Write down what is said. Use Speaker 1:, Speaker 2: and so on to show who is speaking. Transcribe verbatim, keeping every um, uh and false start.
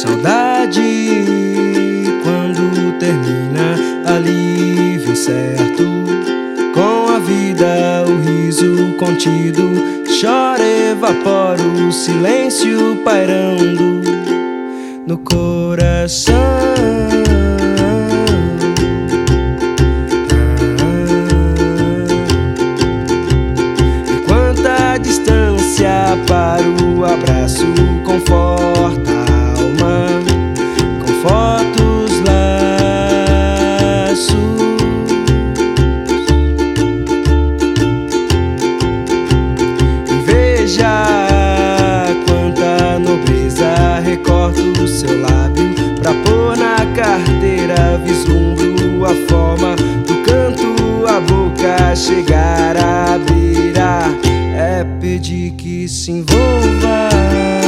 Speaker 1: saudade quando termina, alívio certo. Com a vida o riso contido, chora, evapora o silêncio pairando no coração. E quanta distância para o abraço, conforta a alma com fotos, laços. E veja quanta nobreza, recorta o seu lábio pra pôr na carteira, vislumbro a forma do canto, a boca chegar a beirar, é pedir que se envolva.